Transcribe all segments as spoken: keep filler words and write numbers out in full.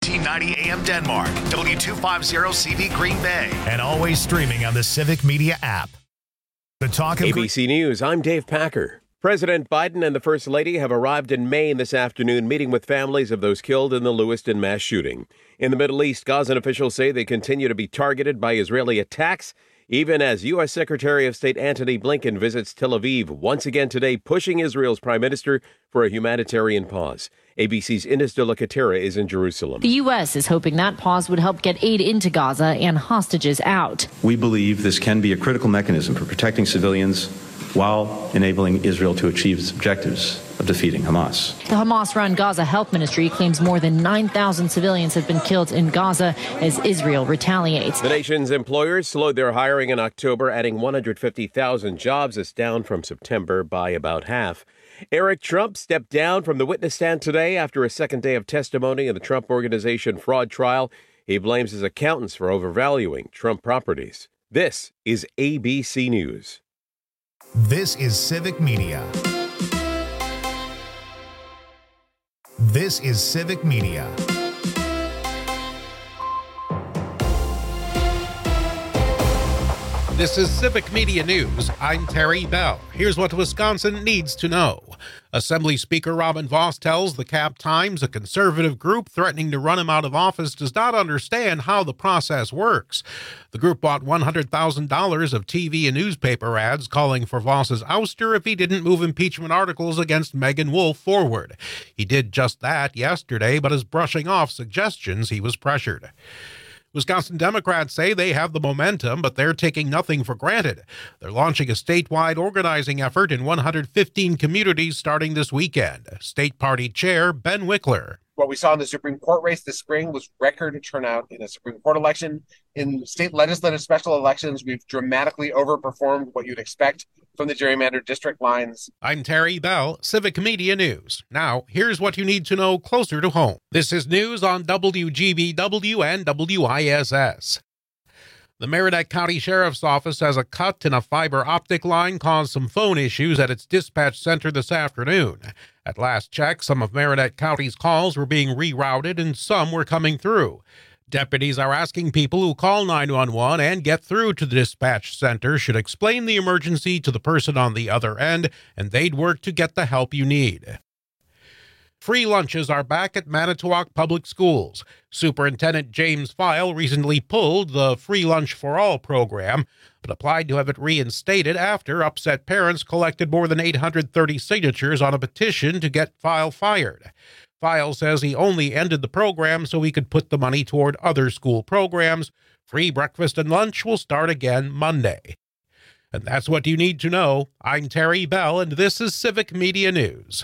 thirteen ninety A M Denmark, W two fifty C V Green Bay, and always streaming on the Civic Media app. The Talk of A B C News, I'm Dave Packer. President Biden and the First Lady have arrived in Maine this afternoon, meeting with families of those killed in the Lewiston mass shooting. In the Middle East, Gazan officials say they continue to be targeted by Israeli attacks, even as U S. Secretary of State Antony Blinken visits Tel Aviv once again today, pushing Israel's prime minister for a humanitarian pause. A B C's Ines de la Catera is in Jerusalem. The U S is hoping that pause would help get aid into Gaza and hostages out. We believe this can be a critical mechanism for protecting civilians while enabling Israel to achieve its objectives of defeating Hamas. The Hamas-run Gaza Health Ministry claims more than nine thousand civilians have been killed in Gaza as Israel retaliates. The nation's employers slowed their hiring in October, adding one hundred fifty thousand jobs. It's down from September by about half. Eric Trump stepped down from the witness stand today after a second day of testimony in the Trump Organization fraud trial. He blames his accountants for overvaluing Trump properties. This is A B C News. This is Civic Media. This is Civic Media. This is Civic Media News. I'm Terry Bell. Here's what Wisconsin needs to know. Assembly Speaker Robin Vos tells the Cap Times a conservative group threatening to run him out of office does not understand how the process works. The group bought one hundred thousand dollars of T V and newspaper ads calling for Vos's ouster if he didn't move impeachment articles against Megan Wolfe forward. He did just that yesterday, but is brushing off suggestions he was pressured. Wisconsin Democrats say they have the momentum, but they're taking nothing for granted. They're launching a statewide organizing effort in one hundred fifteen communities starting this weekend. State Party Chair Ben Wickler. What we saw in the Supreme Court race this spring was record turnout in a Supreme Court election. In state legislative special elections, we've dramatically overperformed what you'd expect from the gerrymandered district lines. I'm Terry Bell, Civic Media News. Now, here's what you need to know closer to home. This is news on W G B W and W I S S. The Merrimack County Sheriff's Office says a cut in a fiber optic line caused some phone issues at its dispatch center this afternoon. At last check, some of Merrimack County's calls were being rerouted and some were coming through. Deputies are asking people who call nine one one and get through to the dispatch center should explain the emergency to the person on the other end, and they'd work to get the help you need. Free lunches are back at Manitowoc Public Schools. Superintendent James File recently pulled the Free Lunch for All program, but applied to have it reinstated after upset parents collected more than eight hundred thirty signatures on a petition to get File fired. File says he only ended the program so he could put the money toward other school programs. Free breakfast and lunch will start again Monday. And that's what you need to know. I'm Terry Bell, and this is Civic Media News.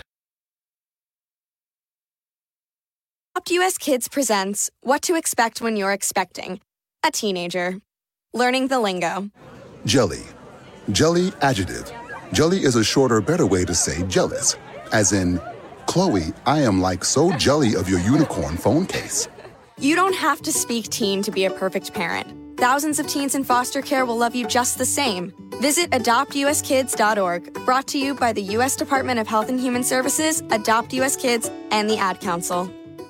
Adopt U S Kids presents What to Expect When You're Expecting a Teenager. Learning the lingo. Jelly. Jelly adjective. Jelly is a shorter, better way to say jealous. As in, Chloe, I am like so jelly of your unicorn phone case. You don't have to speak teen to be a perfect parent. Thousands of teens in foster care will love you just the same. Visit adopt u s kids dot org, brought to you by the U S Department of Health and Human Services, Adopt U S Kids, and the Ad Council.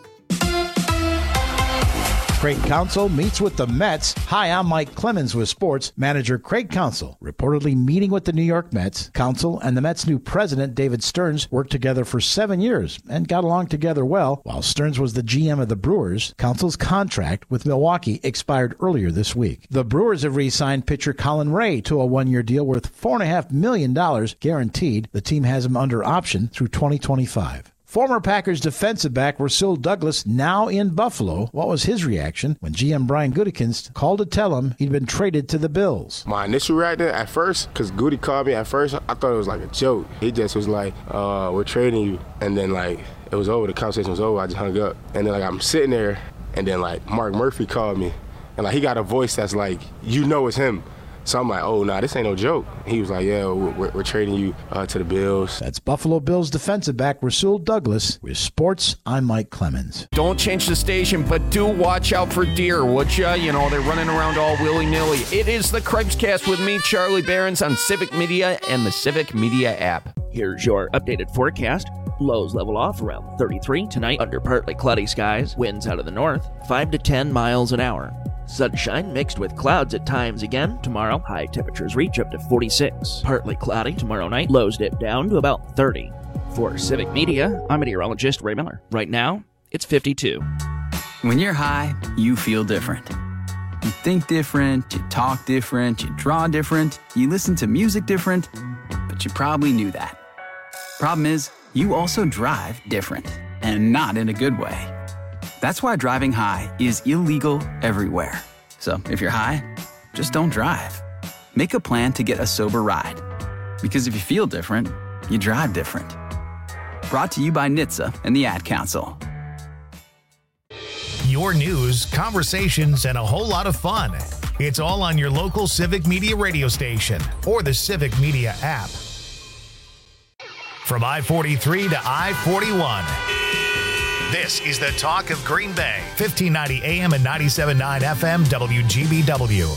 Craig Counsell meets with the Mets. Hi, I'm Mike Clemens with sports. Manager Craig Counsell reportedly meeting with the New York Mets. Counsell and the Mets' new president, David Stearns, worked together for seven years and got along together well. While Stearns was the G M of the Brewers, Counsell's contract with Milwaukee expired earlier this week. The Brewers have re-signed pitcher Colin Ray to a one-year deal worth four point five million dollars guaranteed. The team has him under option through twenty twenty-five. Former Packers defensive back Rasul Douglas now in Buffalo. What was his reaction when G M Brian Gutekunst called to tell him he'd been traded to the Bills? My initial reaction at first, because Goody called me at first, I thought it was like a joke. He just was like, uh, we're trading you. And then like, it was over, the conversation was over, I just hung up. And then like, I'm sitting there, and then like, Mark Murphy called me. And like, he got a voice that's like, you know it's him. So I'm like, oh, nah, this ain't no joke. He was like, yeah, we're, we're trading you uh, to the Bills. That's Buffalo Bills defensive back Rasul Douglas. With sports, I'm Mike Clemens. Don't change the station, but do watch out for deer, would ya? You know, they're running around all willy-nilly. It is the Craig's with me, Charlie Behrens, on Civic Media and the Civic Media app. Here's your updated forecast. Lows level off around thirty-three. Tonight, under partly cloudy skies, winds out of the north, five to ten miles an hour. Sunshine mixed with clouds at times again. Tomorrow, high temperatures reach up to forty-six. Partly cloudy tomorrow night, lows dip down to about thirty. For Civic Media, I'm meteorologist Ray Miller. Right now, it's fifty-two. When you're high, you feel different. You think different, you talk different, you draw different, you listen to music different, but you probably knew that. Problem is, you also drive different, and not in a good way. That's why driving high is illegal everywhere. So if you're high, just don't drive. Make a plan to get a sober ride. Because if you feel different, you drive different. Brought to you by N H T S A and the Ad Council. Your news, conversations, and a whole lot of fun. It's all on your local Civic Media radio station or the Civic Media app. From I forty-three to I forty-one. This is the talk of Green Bay, fifteen ninety A M and ninety-seven point nine F M W G B W.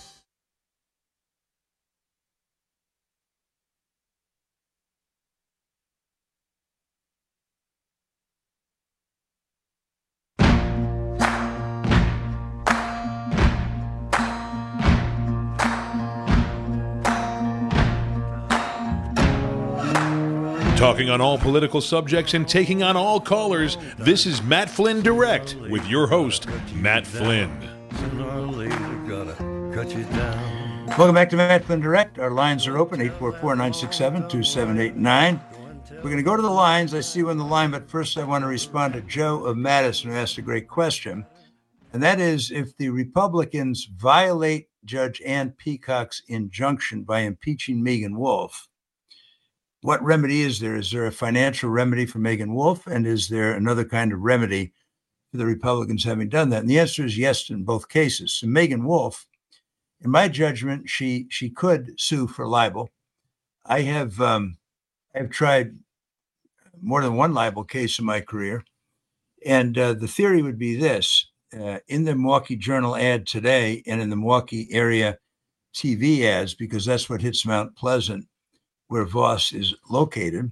Talking on all political subjects and taking on all callers, this is Matt Flynn Direct with your host, Matt Flynn. Welcome back to Matt Flynn Direct. Our lines are open, eight four four, nine six seven, two seven eight nine. We're going to go to the lines. I see you on the line, but first I want to respond to Joe of Madison, who asked a great question. And that is, if the Republicans violate Judge Ann Peacock's injunction by impeaching Megan Wolfe, what remedy is there? Is there a financial remedy for Megan Wolfe? And is there another kind of remedy for the Republicans having done that? And the answer is yes in both cases. So Megan Wolfe, in my judgment, she she could sue for libel. I have um, I've tried more than one libel case in my career. And uh, the theory would be this. Uh, in the Milwaukee Journal ad today and in the Milwaukee area T V ads, because that's what hits Mount Pleasant, where Voss is located,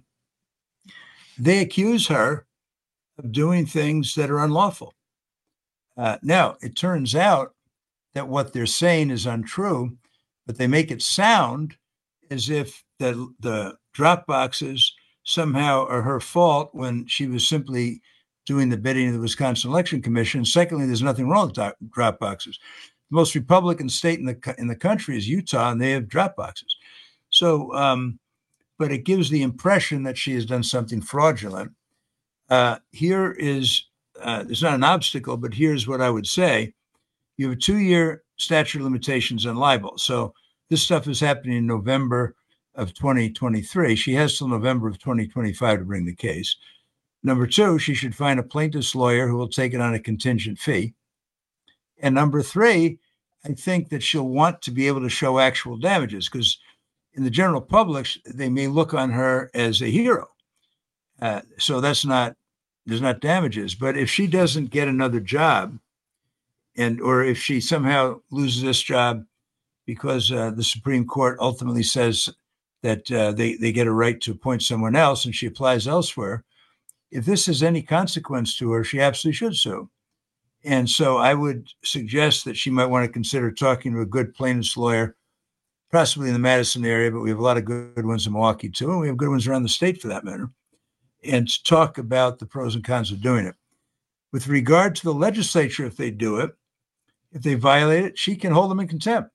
they accuse her of doing things that are unlawful. Uh, now, it turns out that what they're saying is untrue, but they make it sound as if the, the drop boxes somehow are her fault when she was simply doing the bidding of the Wisconsin Election Commission. Secondly, there's nothing wrong with do- drop boxes. The most Republican state in the in the country is Utah, and they have drop boxes. So, um, but it gives the impression that she has done something fraudulent. Uh, here is, uh, it's not an obstacle, but here's what I would say. You have a two-year statute of limitations on libel. So this stuff is happening in November of twenty twenty-three. She has till November of twenty twenty-five to bring the case. Number two, she should find a plaintiff's lawyer who will take it on a contingent fee. And number three, I think that she'll want to be able to show actual damages, because in the general public, they may look on her as a hero. Uh, so that's not, there's not damages. But if she doesn't get another job, and or if she somehow loses this job because uh, the Supreme Court ultimately says that uh, they, they get a right to appoint someone else and she applies elsewhere, if this has any consequence to her, she absolutely should sue. And so I would suggest that she might want to consider talking to a good plaintiff's lawyer, possibly in the Madison area, but we have a lot of good ones in Milwaukee too, and we have good ones around the state for that matter, and to talk about the pros and cons of doing it. With regard to the legislature, if they do it, if they violate it, she can hold them in contempt.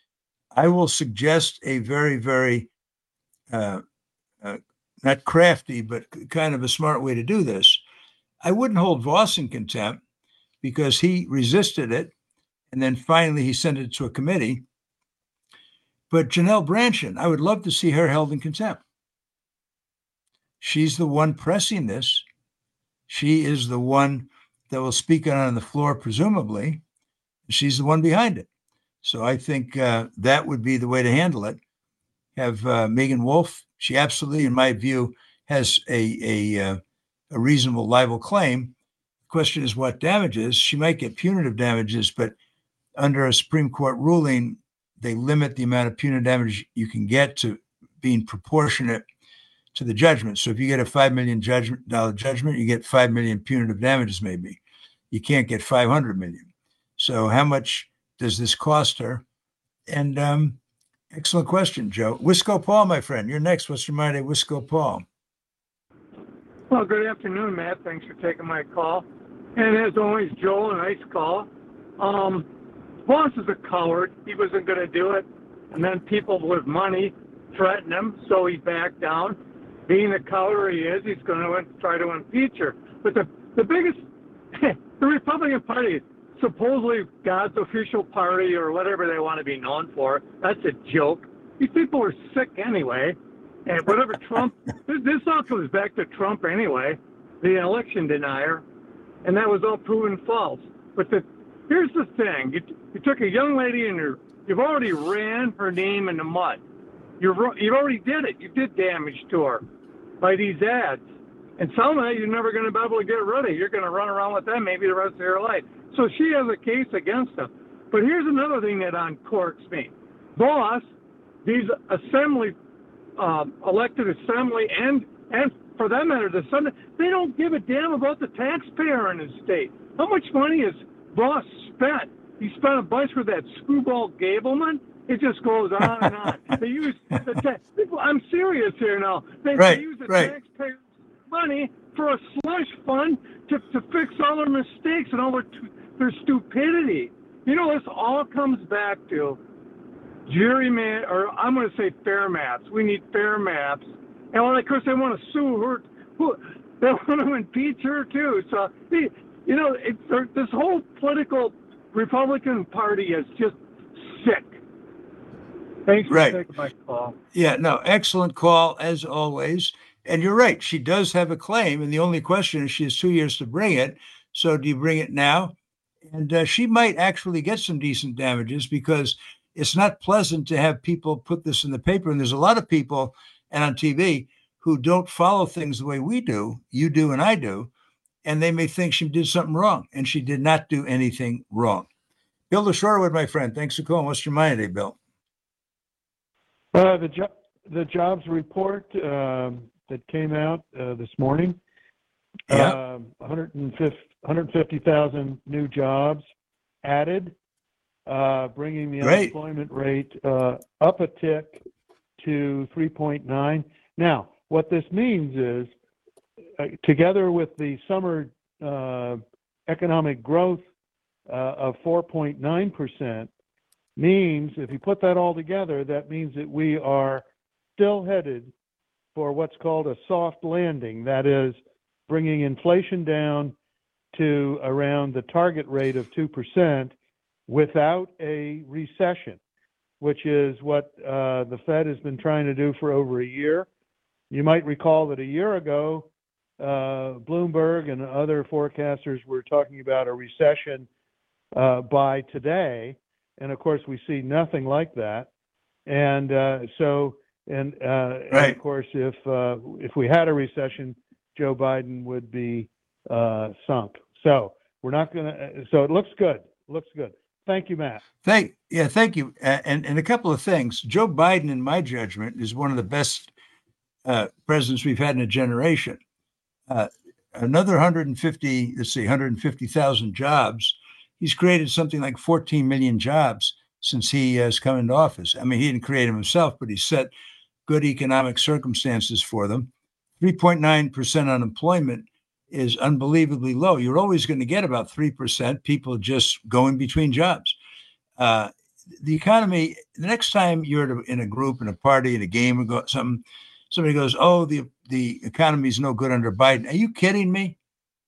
I will suggest a very, very, uh, uh, not crafty, but kind of a smart way to do this. I wouldn't hold Voss in contempt because he resisted it, and then finally he sent it to a committee. But Janelle Brandtjen, I would love to see her held in contempt. She's the one pressing this. She is the one that will speak on the floor, presumably. She's the one behind it. So I think uh, that would be the way to handle it. Have uh, Megan Wolfe, she absolutely, in my view, has a, a, uh, a reasonable libel claim. The question is what damages. She might get punitive damages, but under a Supreme Court ruling, they limit the amount of punitive damage you can get to being proportionate to the judgment. So if you get a five million dollars judgment, dollar judgment, you get five million dollars punitive damages maybe. You can't get five hundred million dollars. So how much does this cost her? And um, excellent question, Joe. Wisco Paul, my friend, you're next. What's your mind, Wisco Paul? Well, good afternoon, Matt. Thanks for taking my call. And as always, Joel, a nice call. Um, Boss is a coward. He wasn't going to do it. And then people with money threatened him, so he backed down. Being the coward he is, he's going to try to impeach her. But the, the biggest, the Republican Party, supposedly God's official party or whatever they want to be known for, that's a joke. These people are sick anyway. And whatever Trump, this, this all comes back to Trump anyway, the election denier, and that was all proven false. But the, here's the thing: you, you took a young lady and her, you've already ran her name in the mud. You've you already did it. You did damage to her by these ads, and some of that you're never going to be able to get rid of. You're going to run around with them maybe the rest of your life. So she has a case against them. But here's another thing that uncorks me: Boss, these assembly. Um, elected assembly and, and for that matter, the Senate, they don't give a damn about the taxpayer in the state. How much money has Ross spent? He spent a bunch with that screwball Gableman. It just goes on and on. They use the ta- people. I'm serious here now. They, right, they use the right. taxpayer money for a slush fund to, to fix all their mistakes and all their, their stupidity. You know, this all comes back to Juryman, or I'm going to say fair maps. We need fair maps. And well, of course, they want to sue her. Who, they want to impeach her, too. So, you know, it's, this whole political Republican Party is just sick. Thanks for right. taking my call. Yeah, no, excellent call, as always. And you're right. She does have a claim. And the only question is she has two years to bring it. So do you bring it now? And uh, she might actually get some decent damages because it's not pleasant to have people put this in the paper. And there's a lot of people and on T V who don't follow things the way we do, you do and I do, and they may think she did something wrong, and she did not do anything wrong. Bill DeShorewood, my friend, thanks for calling. What's your mind today, Bill? Uh, the, jo- the jobs report um, that came out uh, this morning, yeah. uh, one hundred fifty thousand new jobs added. Uh, bringing the Great. unemployment rate uh, up a tick to three point nine. Now, what this means is, uh, together with the summer uh, economic growth uh, of four point nine percent, means, if you put that all together, that means that we are still headed for what's called a soft landing. That is, bringing inflation down to around the target rate of two percent, without a recession, which is what uh, the Fed has been trying to do for over a year. You might recall that a year ago, uh, Bloomberg and other forecasters were talking about a recession uh, by today. And of course, we see nothing like that. And uh, so, and, uh, right. and of course, if uh, if we had a recession, Joe Biden would be uh, sunk. So we're not going to, so it looks good. Looks good. Thank you, Matt. Thank yeah, thank you. Uh, and and a couple of things. Joe Biden, in my judgment, is one of the best uh, presidents we've had in a generation. Uh, another one hundred fifty, let's see, one hundred fifty thousand jobs. He's created something like fourteen million jobs since he has come into office. I mean, he didn't create them himself, but he set good economic circumstances for them. three point nine percent unemployment is unbelievably low. You're always going to get about three percent people just going between jobs. Uh, the economy, the next time you're in a group, in a party, in a game or go, something, somebody goes, oh, the, the economy is no good under Biden. Are you kidding me?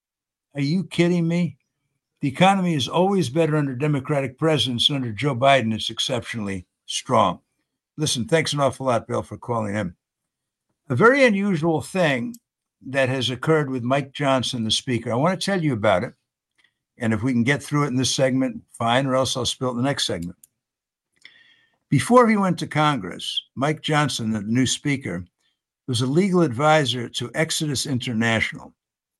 Are you kidding me? The economy is always better under Democratic presidents, and under Joe Biden, it's exceptionally strong. Listen, thanks an awful lot, Bill, for calling him. A very unusual thing that has occurred with Mike Johnson, the speaker. I want to tell you about it. And if we can get through it in this segment, fine, or else I'll spill it in the next segment. Before he went to Congress, Mike Johnson, the new speaker, was a legal advisor to Exodus International.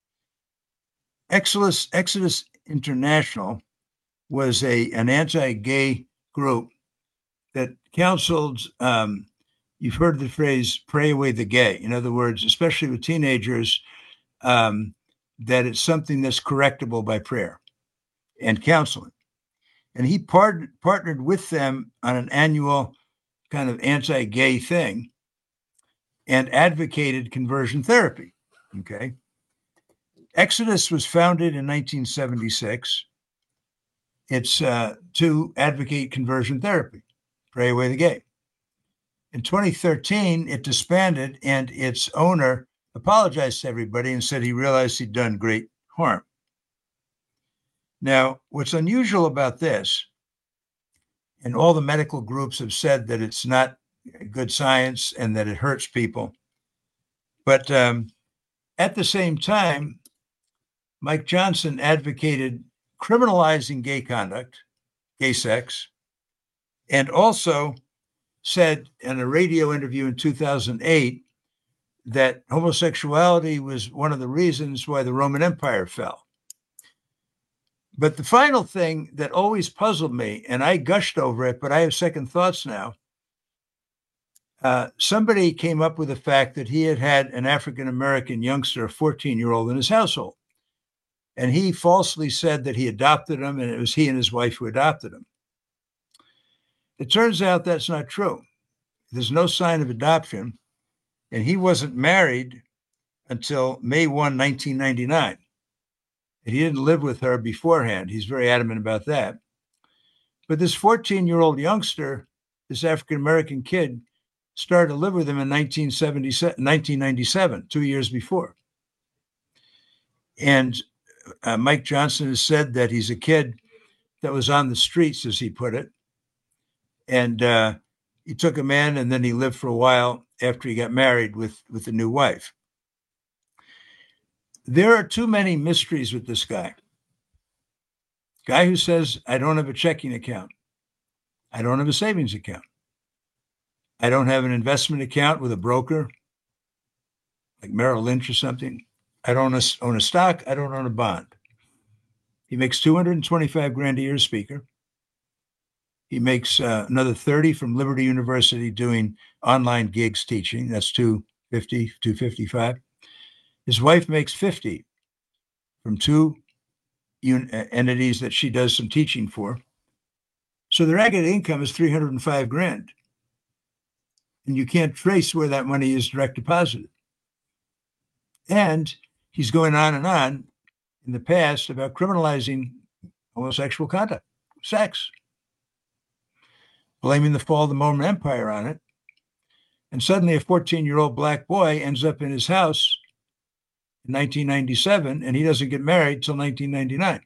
Exodus, Exodus International was a, an anti-gay group that counseled um, you've heard the phrase, pray away the gay. In other words, especially with teenagers, um, that it's something that's correctable by prayer and counseling. And he part- partnered with them on an annual kind of anti-gay thing and advocated conversion therapy, okay? Exodus was founded in nineteen seventy-six. It's uh, to advocate conversion therapy, pray away the gay. In twenty thirteen, it disbanded, and its owner apologized to everybody and said he realized he'd done great harm. Now, what's unusual about this, and all the medical groups have said that it's not good science and that it hurts people, but um, at the same time, Mike Johnson advocated criminalizing gay conduct, gay sex, and also said in a radio interview in two thousand eight that homosexuality was one of the reasons why the Roman Empire fell. But the final thing that always puzzled me, and I gushed over it, but I have second thoughts now, uh, somebody came up with the fact that he had had an African-American youngster, a fourteen-year-old, in his household. And he falsely said that he adopted him, and it was he and his wife who adopted him. It turns out that's not true. There's no sign of adoption, and he wasn't married until May first, nineteen ninety-nine. And he didn't live with her beforehand. He's very adamant about that. But this fourteen-year-old youngster, this African-American kid, started to live with him in nineteen ninety-seven, two years before. And uh, Mike Johnson has said that he's a kid that was on the streets, as he put it. And uh, he took him in, and then he lived for a while after he got married with, with a new wife. There are too many mysteries with this guy. Guy who says, I don't have a checking account. I don't have a savings account. I don't have an investment account with a broker, like Merrill Lynch or something. I don't own a stock. I don't own a bond. He makes two hundred twenty-five grand a year as speaker. He makes uh, another thirty from Liberty University doing online gigs teaching. That's two fifty, two fifty-five. His wife makes fifty from two un- entities that she does some teaching for. So their aggregate income is three hundred five grand. And you can't trace where that money is direct deposited. And he's going on and on in the past about criminalizing homosexual conduct, sex, blaming the fall of the Roman Empire on it. And suddenly a fourteen-year-old black boy ends up in his house in nineteen ninety-seven, and he doesn't get married till nineteen ninety-nine.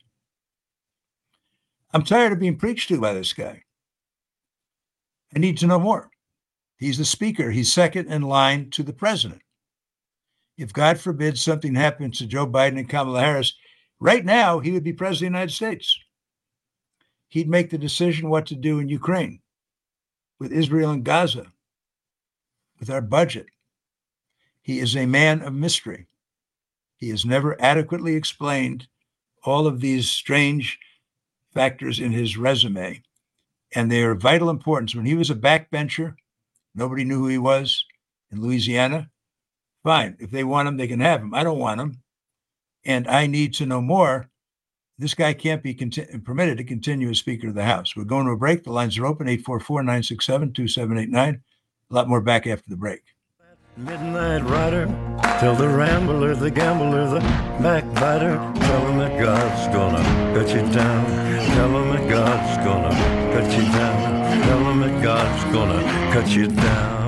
I'm tired of being preached to by this guy. I need to know more. He's the speaker. He's second in line to the president. If God forbid something happens to Joe Biden and Kamala Harris, right now he would be president of the United States. He'd make the decision what to do in Ukraine, with Israel and Gaza, with our budget. He is a man of mystery. He has never adequately explained all of these strange factors in his resume, and they are of vital importance. When he was a backbencher, nobody knew who he was in Louisiana. Fine. If they want him, they can have him. I don't want him. And I need to know more. This guy can't be conti- permitted to continue as Speaker of the House. We're going to a break. The lines are open, eight four four, nine six seven, two seven eight nine. A lot more back after the break. Midnight rider, tell the rambler, the gambler, the backbiter, tell him that God's gonna cut you down. Tell him that God's gonna cut you down. Tell him that God's gonna cut you down.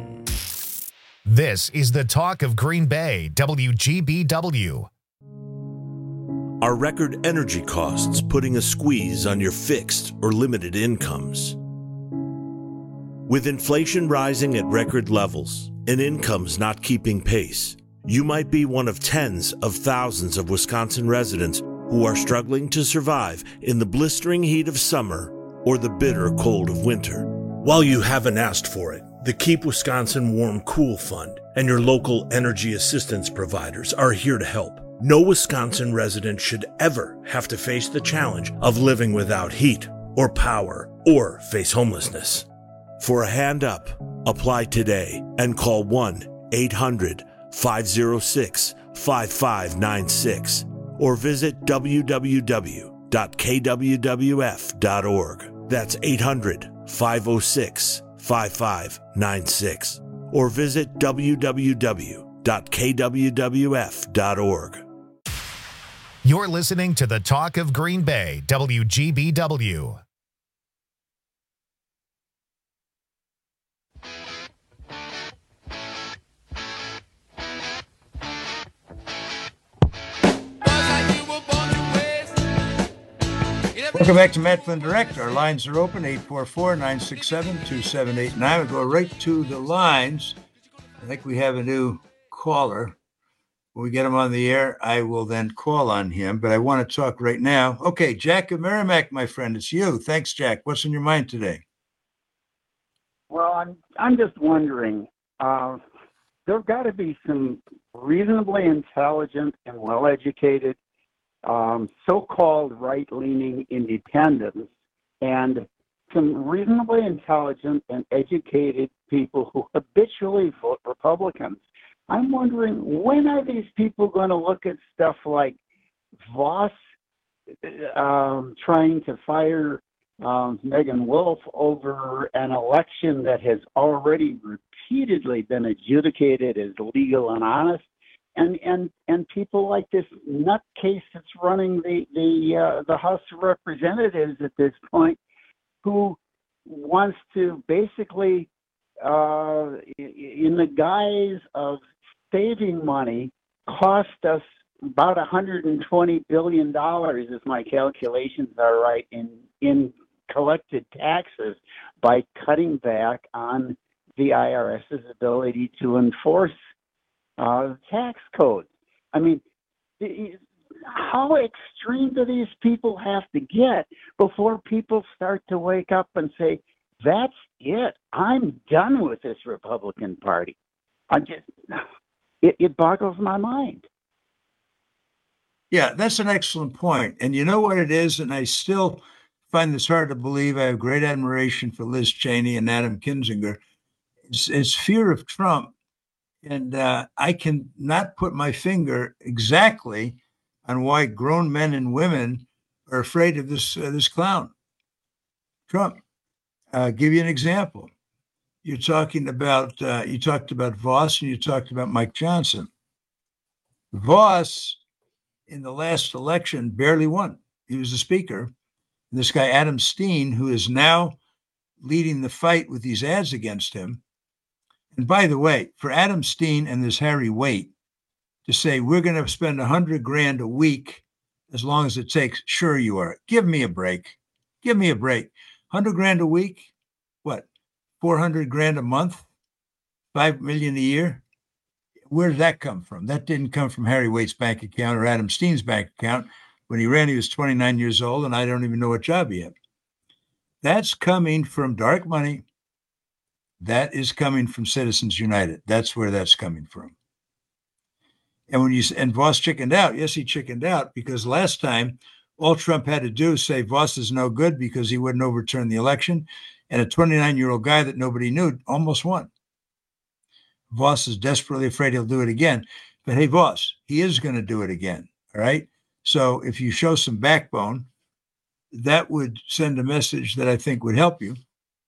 This is the talk of Green Bay, W G B W. Are record energy costs putting a squeeze on your fixed or limited incomes? With inflation rising at record levels and incomes not keeping pace, you might be one of tens of thousands of Wisconsin residents who are struggling to survive in the blistering heat of summer or the bitter cold of winter. While you haven't asked for it, the Keep Wisconsin Warm Cool Fund and your local energy assistance providers are here to help. No Wisconsin resident should ever have to face the challenge of living without heat or power or face homelessness. For a hand up, apply today and call one eight hundred five oh six five five nine six or visit w w w dot k w w f dot org. That's eight hundred five oh six five five nine six or visit w w w dot k w w f dot org. You're listening to the Talk of Green Bay, W G B W. Welcome back to Matt Flynn Direct. Our lines are open, eight four four, nine six seven, two seven eight nine. We'll go right to the lines. I think we have a new caller. When we get him on the air, I will then call on him, but I want to talk right now. Okay, Jack of Merrimack, my friend, it's you. Thanks, Jack. What's in your mind today? Well, I'm I'm just wondering, uh, there've got to be some reasonably intelligent and well-educated Um, so-called right-leaning independents and some reasonably intelligent and educated people who habitually vote Republicans. I'm wondering, when are these people going to look at stuff like Voss um, trying to fire um, Megan Wolf over an election that has already repeatedly been adjudicated as legal and honest? And and and people like this nutcase that's running the the uh, the House of Representatives at this point, who wants to basically, uh, in the guise of saving money, cost us about one hundred twenty billion dollars, if my calculations are right, in in collected taxes by cutting back on the IRS's ability to enforce Uh, tax code. I mean, how extreme do these people have to get before people start to wake up and say, that's it, I'm done with this Republican Party? I just, it, it boggles my mind. Yeah, that's an excellent point. And you know what it is? And I still find this hard to believe. I have great admiration for Liz Cheney and Adam Kinzinger. It's, it's fear of Trump. And uh, I can not put my finger exactly on why grown men and women are afraid of this uh, this clown, Trump. Uh, give you an example. You're talking about uh, you talked about Voss and you talked about Mike Johnson. Voss, in the last election, barely won. He was the speaker. And this guy Adam Steen, who is now leading the fight with these ads against him. And by the way, for Adam Steen and this Harry Waite to say, we're going to spend a hundred grand a week as long as it takes, sure you are. Give me a break. Give me a break. Hundred grand a week? What? four hundred grand a month? Five million a year? Where did that come from? That didn't come from Harry Waite's bank account or Adam Steen's bank account. When he ran, he was twenty-nine years old, and I don't even know what job he had. That's coming from dark money. That is coming from Citizens United. That's where that's coming from. And when you and Voss chickened out, yes, he chickened out because last time all Trump had to do is say Voss is no good because he wouldn't overturn the election, and a twenty-nine-year-old guy that nobody knew almost won. Voss is desperately afraid he'll do it again, but hey, Voss, he is going to do it again. All right. So if you show some backbone, that would send a message that I think would help you.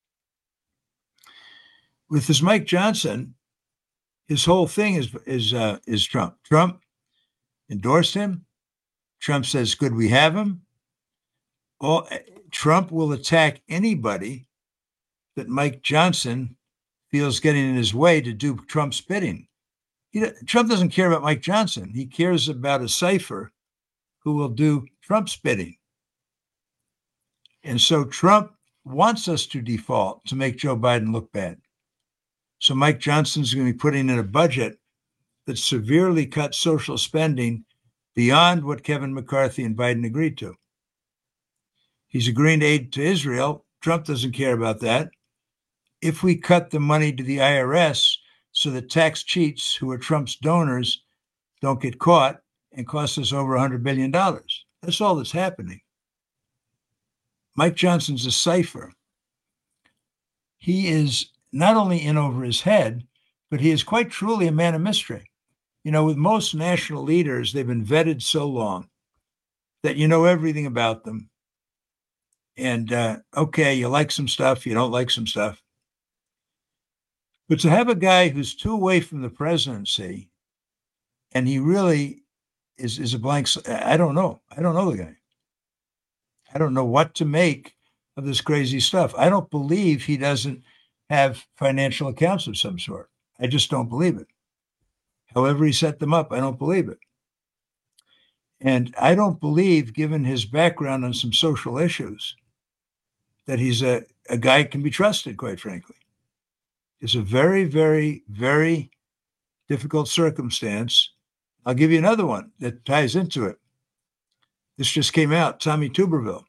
With this Mike Johnson, his whole thing is is uh, is Trump. Trump endorsed him. Trump says, "Good, we have him." All Trump will attack anybody that Mike Johnson feels getting in his way to do Trump's bidding. He, Trump doesn't care about Mike Johnson. He cares about a cipher who will do Trump's bidding. And so Trump wants us to default to make Joe Biden look bad. So Mike Johnson's going to be putting in a budget that severely cuts social spending beyond what Kevin McCarthy and Biden agreed to. He's agreeing to aid to Israel. Trump doesn't care about that. If we cut the money to the I R S so that tax cheats who are Trump's donors don't get caught and cost us over one hundred billion dollars. That's all that's happening. Mike Johnson's a cipher. he is not only in over his head, but he is quite truly a man of mystery. You know, with most national leaders, they've been vetted so long that you know everything about them. And, uh, okay, you like some stuff, you don't like some stuff. But to have a guy who's too away from the presidency, and he really is, is a blank, I don't know. I don't know the guy. I don't know what to make of this crazy stuff. I don't believe he doesn't have financial accounts of some sort. I just don't believe it. However he set them up, I don't believe it. And I don't believe, given his background on some social issues, that he's a, a guy who can be trusted, quite frankly. It's a very, very, very difficult circumstance. I'll give you another one that ties into it. This just came out, Tommy Tuberville.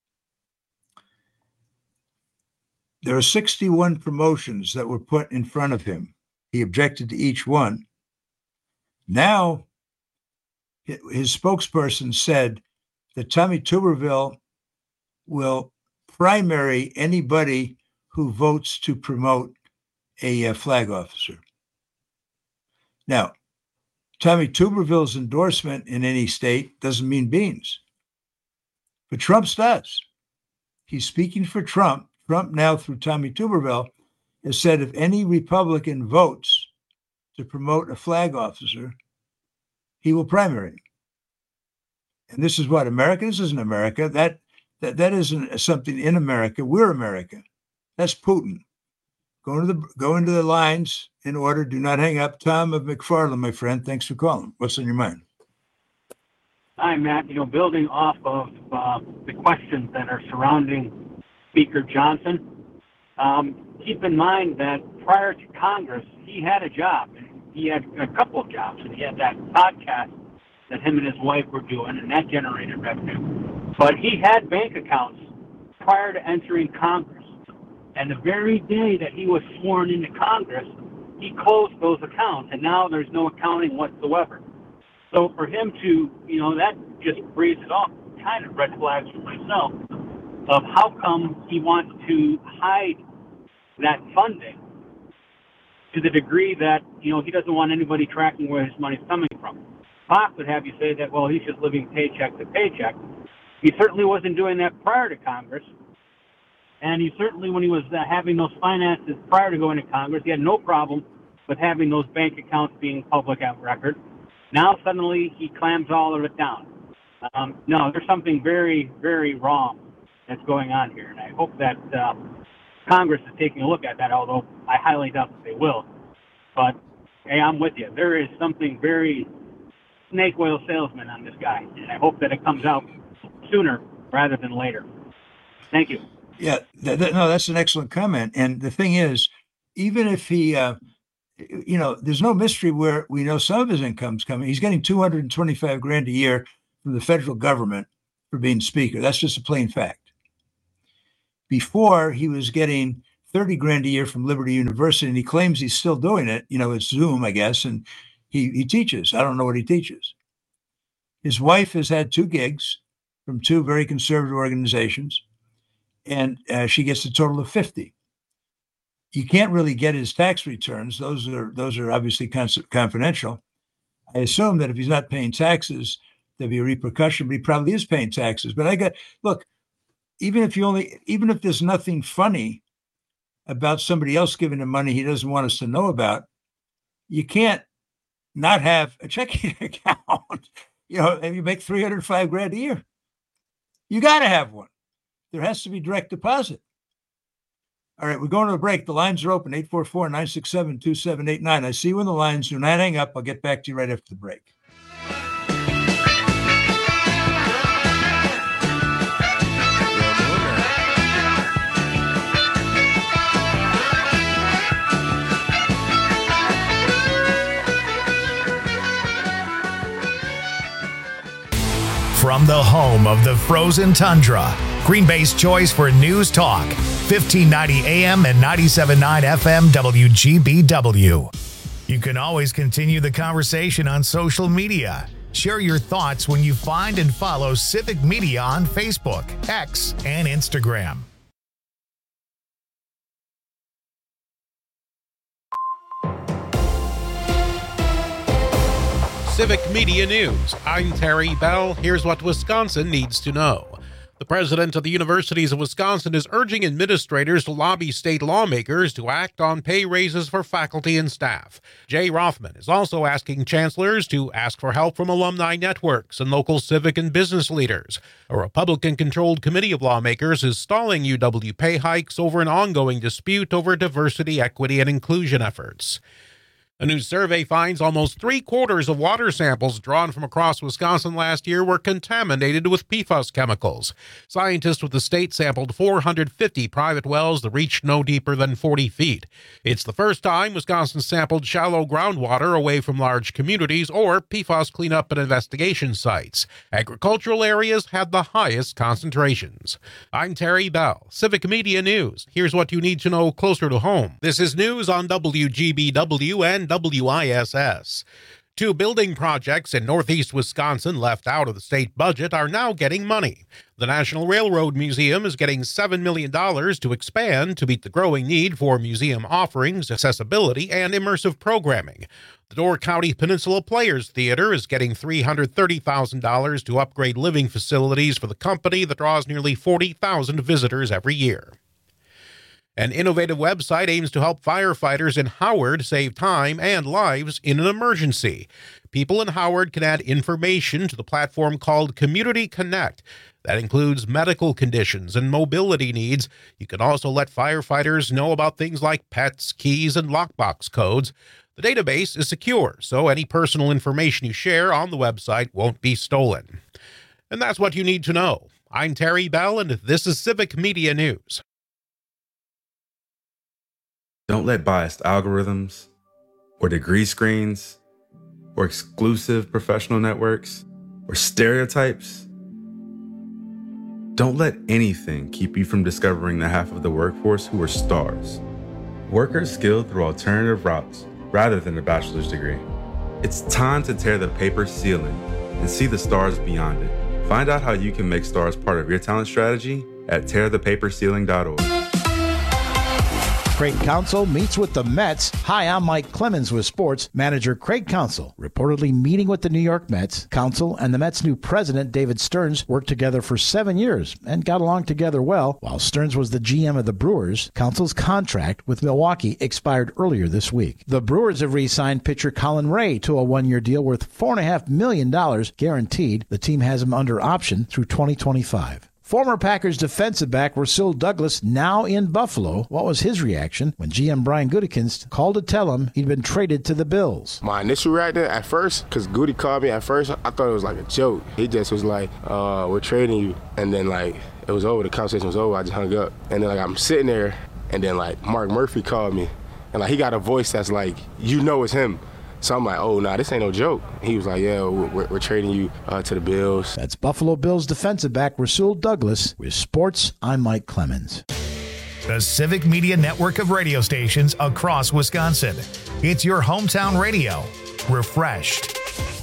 There are sixty-one promotions that were put in front of him. He objected to each one. Now, his spokesperson said that Tommy Tuberville will primary anybody who votes to promote a, a flag officer. Now, Tommy Tuberville's endorsement in any state doesn't mean beans, but Trump's does. He's speaking for Trump. Trump now, through Tommy Tuberville, has said if any Republican votes to promote a flag officer, he will primary. And this is what America. This isn't America. That that that isn't something in America. We're America. That's Putin. Go into the go into the lines in order. Do not hang up. Tom of McFarland, my friend. Thanks for calling. What's on your mind? Hi, Matt. You know, building off of uh, the questions that are surrounding Speaker Johnson, um, keep in mind that prior to Congress, he had a job. He had a couple of jobs, and he had that podcast that him and his wife were doing, and that generated revenue. But he had bank accounts prior to entering Congress. And the very day that he was sworn into Congress, he closed those accounts, and now there's no accounting whatsoever. So for him to, you know, that just breathes it off kind of red flags for myself of how come he wants to hide that funding to the degree that, you know, he doesn't want anybody tracking where his money's coming from. Fox would have you say that, well, he's just living paycheck to paycheck. He certainly wasn't doing that prior to Congress. And he certainly, when he was uh, having those finances prior to going to Congress, he had no problem with having those bank accounts being public at record. Now suddenly he clams all of it down. Um, no, there's something very, very wrong that's going on here. And I hope that uh, Congress is taking a look at that, although I highly doubt that they will. But, hey, I'm with you. There is something very snake oil salesman on this guy, and I hope that it comes out sooner rather than later. Thank you. Yeah, th- th- no, that's an excellent comment. And the thing is, even if he, uh, you know, there's no mystery where we know some of his income's coming. He's getting two hundred twenty-five grand a year from the federal government for being speaker. That's just a plain fact. Before, he was getting thirty grand a year from Liberty University, and he claims he's still doing it. You know, it's Zoom, I guess, and he, he teaches. I don't know what he teaches. His wife has had two gigs from two very conservative organizations, and uh, she gets a total of fifty. You can't really get his tax returns. Those are those are obviously confidential. I assume that if he's not paying taxes, there'll be a repercussion, but he probably is paying taxes. But I got, look, even if you only, even if there's nothing funny about somebody else giving him money he doesn't want us to know about, you can't not have a checking account. You know, and you make three hundred five grand a year. You got to have one. There has to be direct deposit. All right, we're going to a break. The lines are open, eight four four, nine six seven, two seven eight nine. I see you in the lines. Do not hang up. I'll get back to you right after the break. From the home of the frozen tundra, Green Bay's choice for news talk, fifteen ninety A M and ninety-seven point nine F M W G B W. You can always continue the conversation on social media. Share your thoughts when you find and follow Civic Media on Facebook, X, and Instagram. Civic Media News. I'm Terry Bell. Here's what Wisconsin needs to know. The president of the Universities of Wisconsin is urging administrators to lobby state lawmakers to act on pay raises for faculty and staff. Jay Rothman is also asking chancellors to ask for help from alumni networks and local civic and business leaders. A Republican-controlled committee of lawmakers is stalling U W pay hikes over an ongoing dispute over diversity, equity, and inclusion efforts. A new survey finds almost three-quarters of water samples drawn from across Wisconsin last year were contaminated with P FAS chemicals. Scientists with the state sampled four hundred fifty private wells that reached no deeper than forty feet. It's the first time Wisconsin sampled shallow groundwater away from large communities or P FAS cleanup and investigation sites. Agricultural areas had the highest concentrations. I'm Terry Bell, Civic Media News. Here's what you need to know closer to home. This is news on W G B W and W I S S. Two building projects in northeast Wisconsin left out of the state budget are now getting money. The National Railroad Museum is getting seven million dollars to expand to meet the growing need for museum offerings, accessibility, and immersive programming. The Door County Peninsula Players Theater is getting three hundred thirty thousand dollars to upgrade living facilities for the company that draws nearly forty thousand visitors every year. An innovative website aims to help firefighters in Howard save time and lives in an emergency. People in Howard can add information to the platform called Community Connect. That includes medical conditions and mobility needs. You can also let firefighters know about things like pets, keys, and lockbox codes. The database is secure, so any personal information you share on the website won't be stolen. And that's what you need to know. I'm Terry Bell, and this is Civic Media News. Don't let biased algorithms or degree screens or exclusive professional networks or stereotypes. Don't let anything keep you from discovering the half of the workforce who are stars. Workers skilled through alternative routes rather than a bachelor's degree. It's time to tear the paper ceiling and see the stars beyond it. Find out how you can make stars part of your talent strategy at tear the paper ceiling dot org. Craig Counsell meets with the Mets. Hi, I'm Mike Clemens with sports. Manager Craig Counsell reportedly meeting with the New York Mets. Counsell and the Mets' new president, David Stearns, worked together for seven years and got along together well. While Stearns was the G M of the Brewers, Counsell's contract with Milwaukee expired earlier this week. The Brewers have re-signed pitcher Colin Ray to a one-year deal worth four point five million dollars guaranteed. The team has him under option through twenty twenty-five. Former Packers defensive back Rasul Douglas now in Buffalo. What was his reaction when G M Brian Gutekunst called to tell him he'd been traded to the Bills? My initial reaction at first, because Goody called me at first, I thought it was like a joke. He just was like, uh, we're trading you. And then like, it was over, the conversation was over, I just hung up. And then like, I'm sitting there, and then like, Mark Murphy called me. And like, he got a voice that's like, you know it's him. So I'm like, oh, nah, this ain't no joke. He was like, yeah, we're, we're trading you uh, to the Bills. That's Buffalo Bills defensive back Rasul Douglas. With sports, I'm Mike Clemens. The Civic Media network of radio stations across Wisconsin. It's your hometown radio. Refreshed.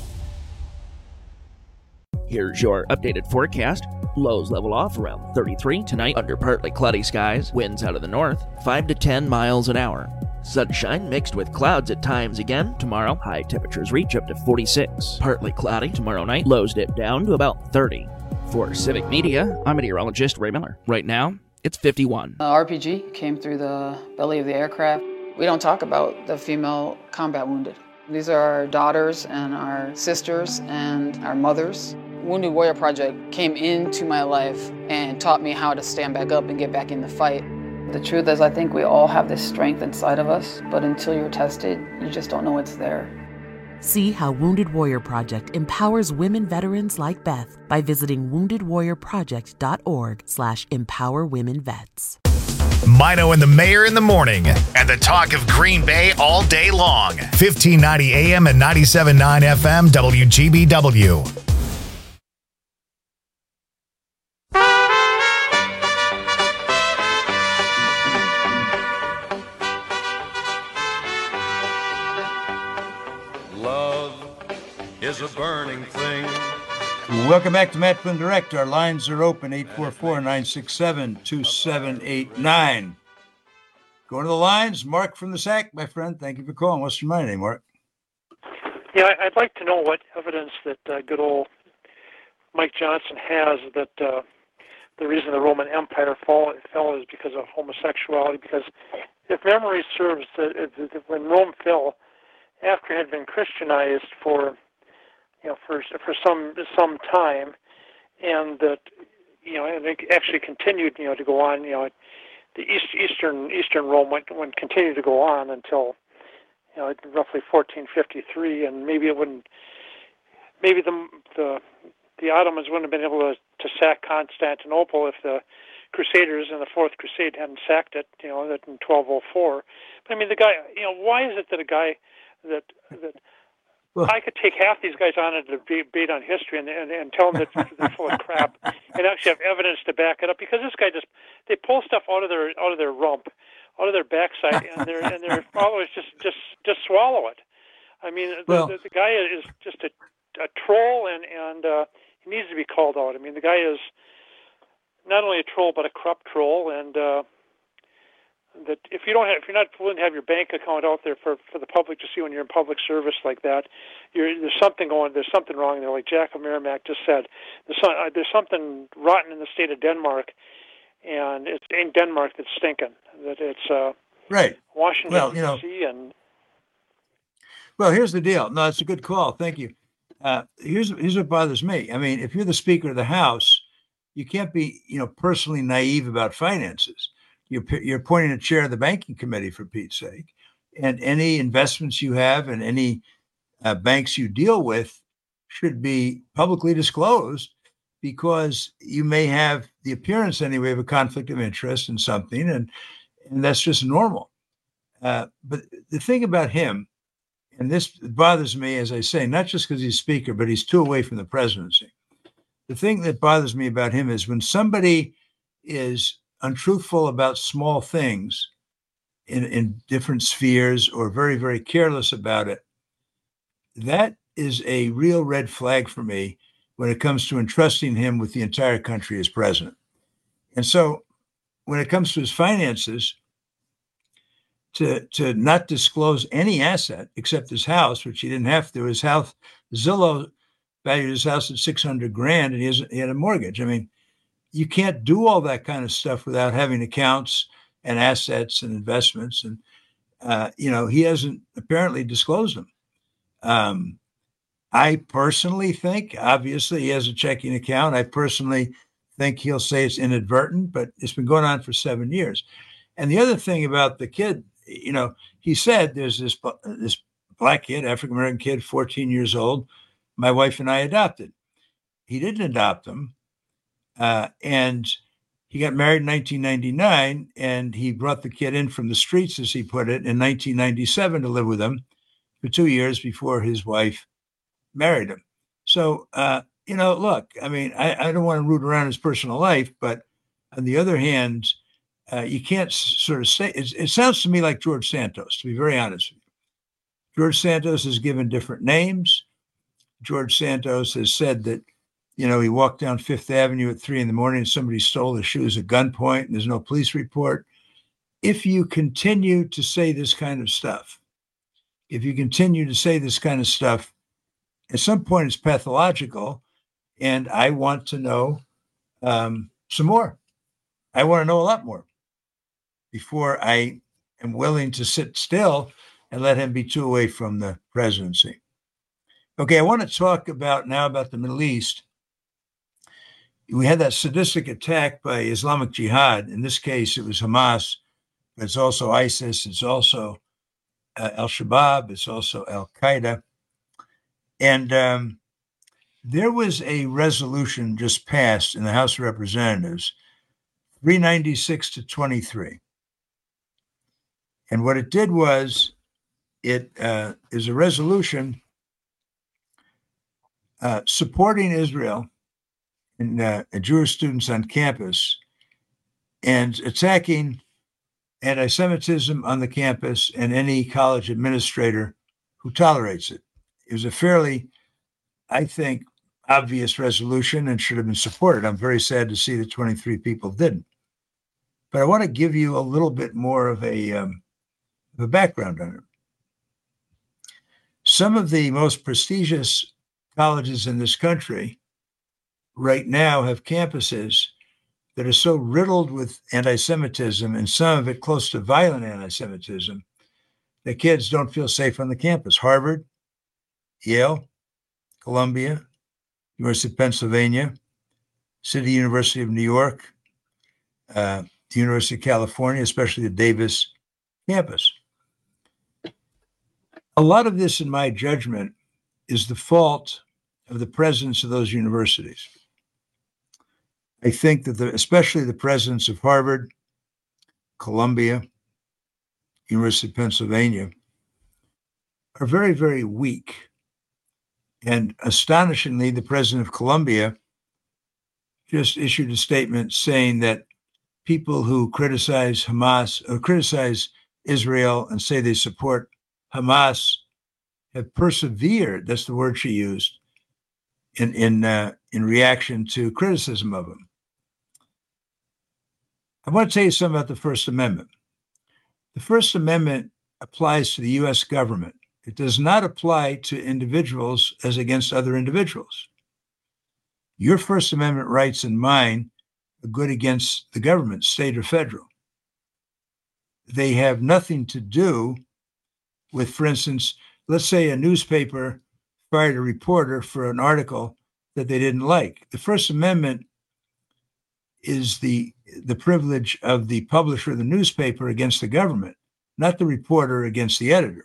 Here's your updated forecast. Lows level off around thirty-three tonight under partly cloudy skies. Winds out of the north, five to ten miles an hour. Sunshine mixed with clouds at times again tomorrow. High temperatures reach up to forty-six. Partly cloudy tomorrow night. Lows dip down to about thirty. For Civic Media, I'm meteorologist Ray Miller. Right now, it's fifty-one. Uh, R P G came through the belly of the aircraft. We don't talk about the female combat wounded. These are our daughters and our sisters and our mothers. Wounded Warrior Project came into my life and taught me how to stand back up and get back in the fight. The truth is, I think we all have this strength inside of us, but until you're tested, you just don't know it's there. See how Wounded Warrior Project empowers women veterans like Beth by visiting wounded warrior project dot org slash empower women vets. Mino and the Mayor in the morning, and the talk of Green Bay all day long. fifteen ninety A M and ninety-seven point nine F M W G B W. Is a burning thing. Welcome back to Matt Flynn Direct. Our lines are open, eight four four, nine six seven, two seven eight nine. Going to the lines, Mark from the S A C, my friend. Thank you for calling. What's your mind name, Mark? Yeah, I'd like to know what evidence that uh, good old Mike Johnson has that uh, the reason the Roman Empire fall, fell is because of homosexuality. Because if memory serves, that when Rome fell, after it had been Christianized for, you know, for for some some time, and that, you know, and it actually continued, you know, to go on. You know, the East, Eastern Eastern Rome went, went continued to go on until, you know, roughly fourteen fifty-three, and maybe it wouldn't, maybe the the the Ottomans wouldn't have been able to, to sack Constantinople if the Crusaders in the Fourth Crusade hadn't sacked it, you know, that in twelve oh four. But I mean, the guy, you know, why is it that a guy that that well, I could take half these guys on a debate on history and, and, and tell them that they're full of crap and actually have evidence to back it up, because this guy just, they pull stuff out of their out of their rump, out of their backside, and their and their followers just just just swallow it. I mean, well, the, the, the guy is just a, a troll, and and uh, he needs to be called out. I mean, the guy is not only a troll but a corrupt troll, and uh, that if you don't have, if you're not willing to have your bank account out there for, for the public to see when you're in public service like that, you're, there's something going, there's something wrong there. Like Jack of Merrimack just said, there's, some, uh, there's something rotten in the state of Denmark, and it's in Denmark that's stinking. That it's uh, right. Washington well, you know, D C and well, here's the deal. No, it's a good call. Thank you. Uh, here's here's what bothers me. I mean, if you're the Speaker of the House, you can't be, you know, personally naive about finances. You're you're appointing a chair of the banking committee, for Pete's sake, and any investments you have and any uh, banks you deal with should be publicly disclosed, because you may have the appearance anyway of a conflict of interest in something, and and that's just normal. Uh, but the thing about him, and this bothers me, as I say, not just because he's Speaker, but he's two away from the presidency. The thing that bothers me about him is when somebody is untruthful about small things in, in different spheres, or very, very careless about it, that is a real red flag for me when it comes to entrusting him with the entire country as president. And so when it comes to his finances, to, to not disclose any asset except his house, which he didn't have to, his house, Zillow valued his house at six hundred grand, and he, has, he had a mortgage. I mean, you can't do all that kind of stuff without having accounts and assets and investments. And, uh, you know, he hasn't apparently disclosed them. Um, I personally think, obviously, he has a checking account. I personally think he'll say it's inadvertent, but it's been going on for seven years. And the other thing about the kid, you know, he said there's this, this black kid, African-American kid, fourteen years old, my wife and I adopted. He didn't adopt him. Uh, and he got married in nineteen ninety-nine, and he brought the kid in from the streets, as he put it, in nineteen ninety-seven to live with him for two years before his wife married him. So, uh, you know, look, I mean, I, I don't want to root around his personal life, but on the other hand, uh, you can't sort of say, it, it sounds to me like George Santos, to be very honest with you. George Santos has given different names. George Santos has said that, you know, he walked down Fifth Avenue at three in the morning and somebody stole his shoes at gunpoint and there's no police report. If you continue to say this kind of stuff, if you continue to say this kind of stuff, at some point it's pathological, and I want to know um, some more. I want to know a lot more before I am willing to sit still and let him be two away from the presidency. Okay, I want to talk about now about the Middle East. We had that sadistic attack by Islamic Jihad. In this case, it was Hamas, but it's also ISIS. It's also uh, Al-Shabaab. It's also Al-Qaeda. And um, there was a resolution just passed in the House of Representatives, three ninety-six to twenty-three. And what it did was, it uh, is a resolution uh, supporting Israel and uh, Jewish students on campus, and attacking anti-Semitism on the campus and any college administrator who tolerates it. It was a fairly, I think, obvious resolution and should have been supported. I'm very sad to see that twenty-three people didn't. But I want to give you a little bit more of a, um, of a background on it. Some of the most prestigious colleges in this country right now have campuses that are so riddled with anti-Semitism, and some of it close to violent anti-Semitism, that kids don't feel safe on the campus. Harvard, Yale, Columbia, University of Pennsylvania, City University of New York, uh, the University of California, especially the Davis campus. A lot of this, in my judgment, is the fault of the presidents of those universities. I think that the, especially the presidents of Harvard, Columbia, University of Pennsylvania, are very, very weak. And astonishingly, the president of Columbia just issued a statement saying that people who criticize Hamas or criticize Israel and say they support Hamas have persevered, that's the word she used, in, in, uh, in reaction to criticism of them. I want to tell you something about the First Amendment. The First Amendment applies to the U S government. It does not apply to individuals as against other individuals. Your First Amendment rights and mine are good against the government, state or federal. They have nothing to do with, for instance, let's say a newspaper fired a reporter for an article that they didn't like. The First Amendment is the, the privilege of the publisher of the newspaper against the government, not the reporter against the editor.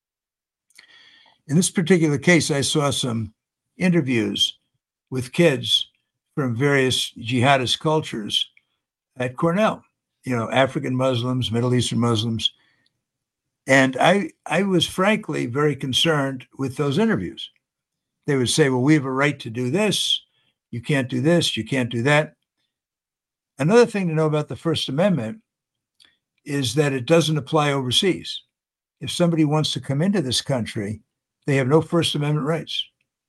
In this particular case, I saw some interviews with kids from various jihadist cultures at Cornell, you know, African Muslims, Middle Eastern Muslims. And I, I was frankly very concerned with those interviews. They would say, well, we have a right to do this. You can't do this. You can't do that. Another thing to know about the First Amendment is that it doesn't apply overseas. If somebody wants to come into this country, they have no First Amendment rights.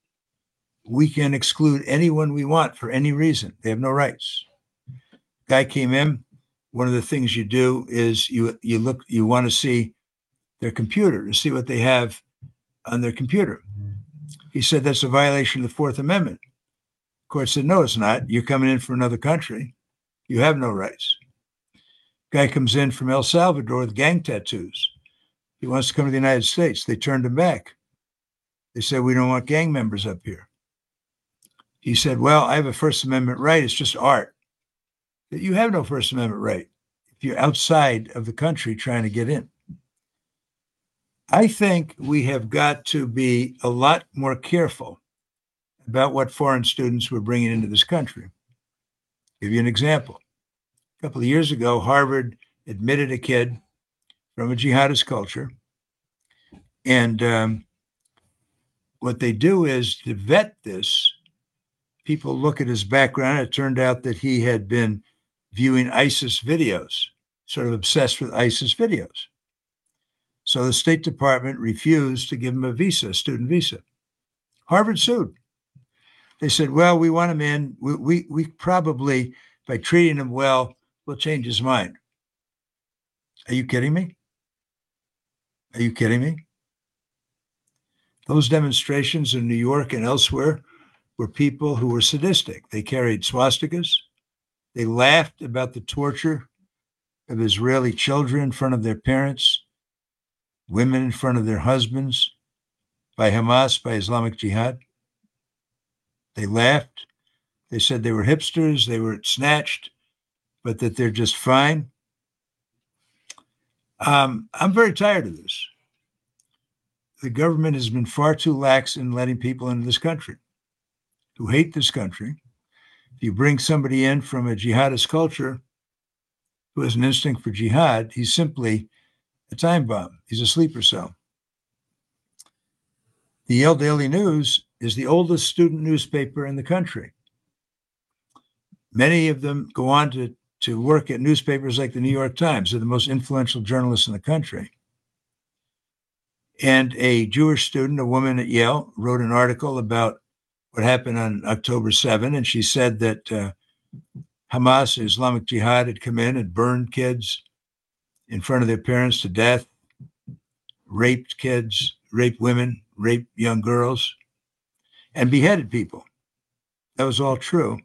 We can exclude anyone we want for any reason. They have no rights. Guy came in. One of the things you do is you you look, you want to see their computer to see what they have on their computer. He said that's a violation of the Fourth Amendment. The court said, no, it's not. You're coming in from another country. You have no rights. Guy comes in from El Salvador with gang tattoos. He wants to come to the United States. They turned him back. They said, we don't want gang members up here. He said, well, I have a First Amendment right. It's just art. That you have no First Amendment right if you're outside of the country trying to get in. I think we have got to be a lot more careful about what foreign students we're bringing into this country. I'll give you an example. A couple of years ago, Harvard admitted a kid from a jihadist culture. And um, what they do is to vet this, people look at his background. It turned out that he had been viewing ISIS videos, sort of obsessed with ISIS videos. So the State Department refused to give him a visa, a student visa. Harvard sued. They said, well, we want him in. We, we, we probably, by treating him well, will change his mind. Are you kidding me? Are you kidding me? Those demonstrations in New York and elsewhere were people who were sadistic. They carried swastikas. They laughed about the torture of Israeli children in front of their parents, women in front of their husbands, by Hamas, by Islamic Jihad. They laughed. They said they were hipsters, they were snatched, but that they're just fine. Um, I'm very tired of this. The government has been far too lax in letting people into this country who hate this country. If you bring somebody in from a jihadist culture who has an instinct for jihad, he's simply a time bomb. He's a sleeper cell. The Yale Daily News is the oldest student newspaper in the country. Many of them go on to, to work at newspapers like the New York Times. They're the most influential journalists in the country. And a Jewish student, a woman at Yale, wrote an article about what happened on October seventh, and she said that uh, Hamas, Islamic Jihad, had come in and burned kids in front of their parents to death, raped kids, raped women, raped young girls, and beheaded people. That was all true.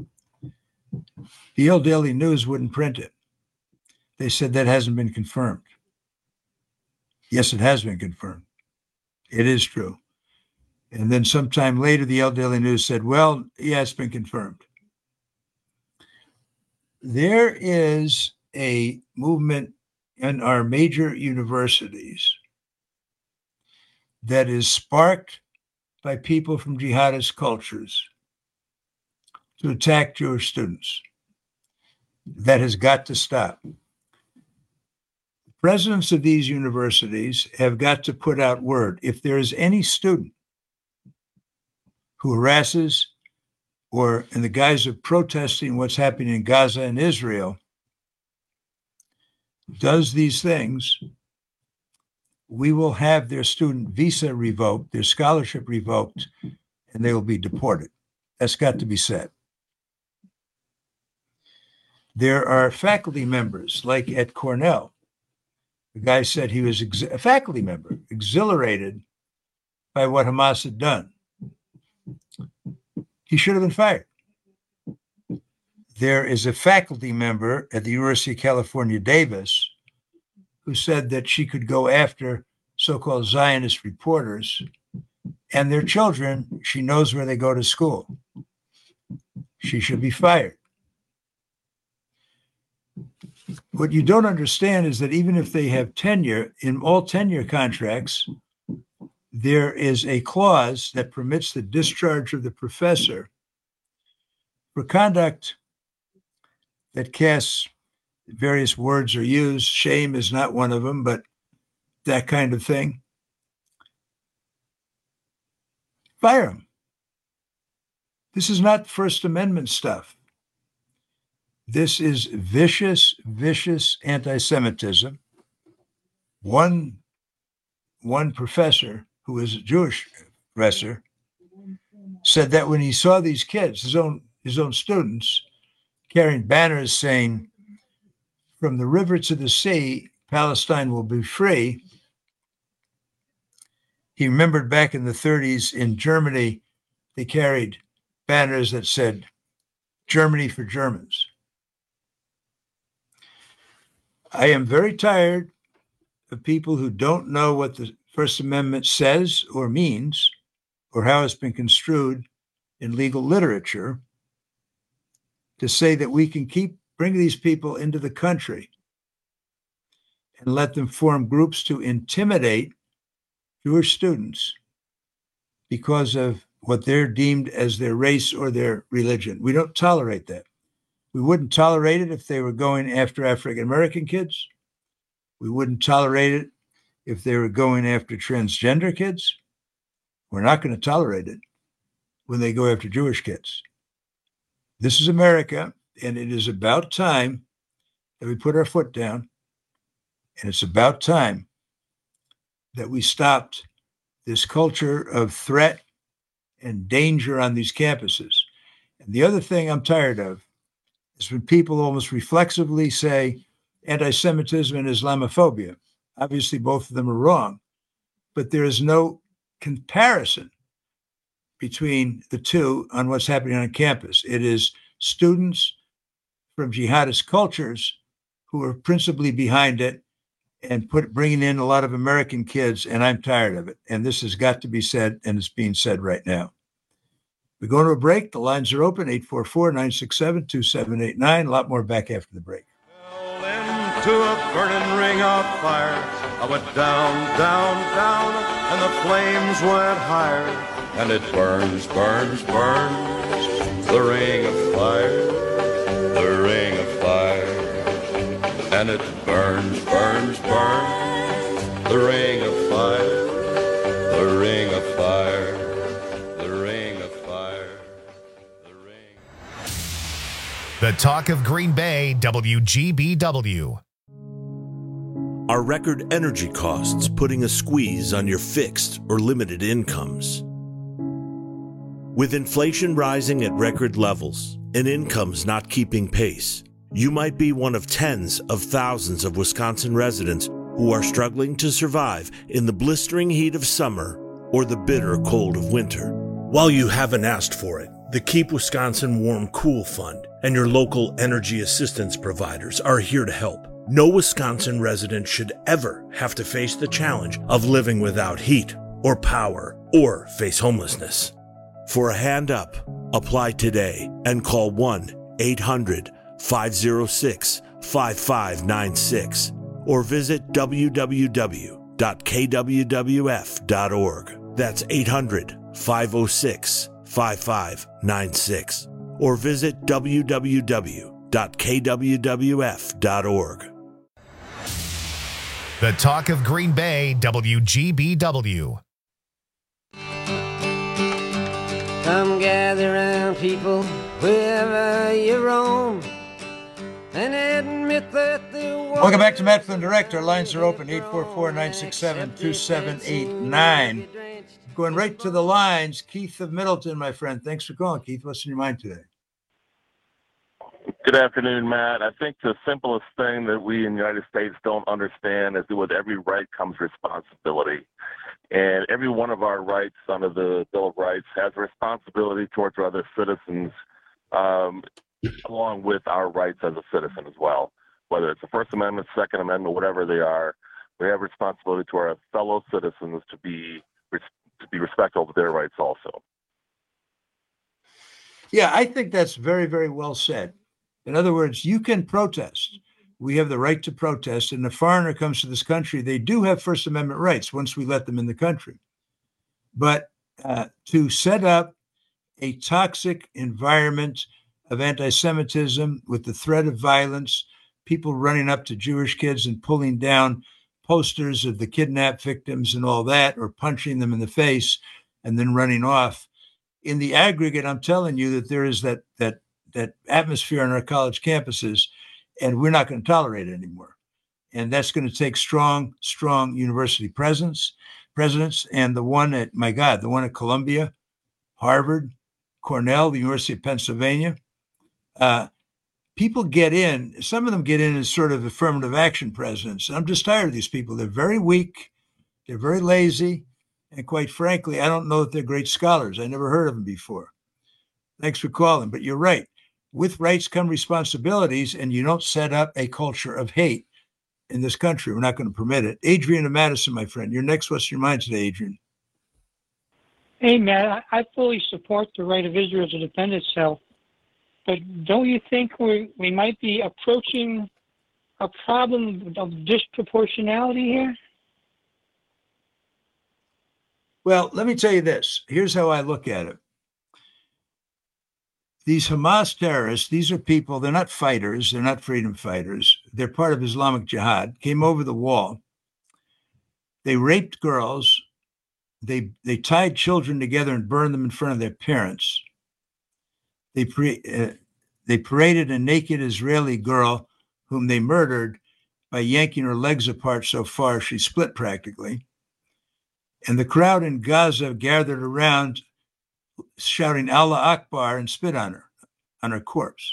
The Yale Daily News wouldn't print it. They said that hasn't been confirmed. Yes, it has been confirmed. It is true. And then sometime later, the Yale Daily News said, well, yeah, it's been confirmed. There is a movement in our major universities that is sparked by people from jihadist cultures to attack Jewish students. That has got to stop. The presidents of these universities have got to put out word. If there is any student who harasses or in the guise of protesting what's happening in Gaza and Israel, does these things, we will have their student visa revoked, their scholarship revoked, and they will be deported. That's got to be said. There are faculty members, like at Cornell. The guy said he was ex- a faculty member, exhilarated by what Hamas had done. He should have been fired. There is a faculty member at the University of California, Davis, who said that she could go after so-called Zionist reporters and their children. She knows where they go to school. She should be fired. What you don't understand is that even if they have tenure, in all tenure contracts, there is a clause that permits the discharge of the professor for conduct that casts, various words are used. Shame is not one of them, but that kind of thing. Fire him. This is not First Amendment stuff. This is vicious, vicious anti-Semitism. One, one professor, who is a Jewish professor, said that when he saw these kids, his own, his own students, carrying banners saying, from the river to the sea, Palestine will be free. He remembered back in the thirties in Germany, they carried banners that said, Germany for Germans. I am very tired of people who don't know what the First Amendment says or means or how it's been construed in legal literature to say that we can keep bringing these people into the country and let them form groups to intimidate Jewish students because of what they're deemed as their race or their religion. We don't tolerate that. We wouldn't tolerate it if they were going after African-American kids. We wouldn't tolerate it if they were going after transgender kids. We're not going to tolerate it when they go after Jewish kids. This is America, and it is about time that we put our foot down, and it's about time that we stopped this culture of threat and danger on these campuses. And the other thing I'm tired of is when people almost reflexively say anti-Semitism and Islamophobia. Obviously, both of them are wrong, but there is no comparison between the two on what's happening on campus. It is students from jihadist cultures who are principally behind it and put bringing in a lot of American kids, and I'm tired of it. And this has got to be said, and it's being said right now. We're going to a break. The lines are open, eight four four, nine six seven, two seven eight nine. A lot more back after the break. Into a burning ring of fire, I went down, down, down, and the flames went higher. And it burns, burns, burns, the ring of fire, the ring of fire. And it burns, burns, burns, the ring of fire, the ring of fire. The talk of Green Bay, W G B W. Are record energy costs putting a squeeze on your fixed or limited incomes? With inflation rising at record levels and incomes not keeping pace, you might be one of tens of thousands of Wisconsin residents who are struggling to survive in the blistering heat of summer or the bitter cold of winter. While you haven't asked for it, the Keep Wisconsin Warm Cool Fund and your local energy assistance providers are here to help. No Wisconsin resident should ever have to face the challenge of living without heat or power or face homelessness. For a hand up, apply today and call one eight hundred five oh six five five nine six or visit w w w dot k w w f dot org. That's eight hundred five oh six five five nine six or visit w w w dot k w w f dot org. The Talk of Green Bay, W G B W. Come gather round, people, wherever you roam, and admit that the world... Welcome back to Matt Flynn Direct. Our lines are open, eight four four, nine six seven, two seven eight nine. Going right to the lines, Keith of Middleton, my friend. Thanks for calling, Keith. What's in your mind today? Good afternoon, Matt. I think the simplest thing that we in the United States don't understand is that with every right comes responsibility. And every one of our rights under the Bill of Rights has a responsibility towards our other citizens, um, along with our rights as a citizen as well. Whether it's the First Amendment, Second Amendment, whatever they are, we have a responsibility to our fellow citizens to be to be respectful of their rights also. Yeah, I think that's very, very well said. In other words, you can protest. We have the right to protest. And if a foreigner comes to this country, they do have First Amendment rights once we let them in the country. But uh, to set up a toxic environment of anti-Semitism with the threat of violence, people running up to Jewish kids and pulling down posters of the kidnapped victims and all that, or punching them in the face and then running off. In the aggregate, I'm telling you that there is that that that atmosphere on our college campuses, and we're not going to tolerate it anymore. And that's going to take strong, strong university presence, presidents, and the one at, my God, the one at Columbia, Harvard, Cornell, the University of Pennsylvania. Uh, people get in, some of them get in as sort of affirmative action presidents. And I'm just tired of these people. They're very weak. They're very lazy. And quite frankly, I don't know that they're great scholars. I never heard of them before. Thanks for calling. But you're right. With rights come responsibilities, and you don't set up a culture of hate in this country. We're not going to permit it. Adrian of Madison, my friend. You're next. What's your mind today, Adrian? Hey, Matt, I fully support the right of Israel to defend itself. But don't you think we we might be approaching a problem of disproportionality here? Well, let me tell you this. Here's how I look at it. These Hamas terrorists, these are people, they're not fighters, they're not freedom fighters. They're part of Islamic Jihad, came over the wall. They raped girls. They they tied children together and burned them in front of their parents. They pre, uh, they paraded a naked Israeli girl whom they murdered by yanking her legs apart so far she split practically. And the crowd in Gaza gathered around shouting Allah Akbar and spit on her, on her corpse.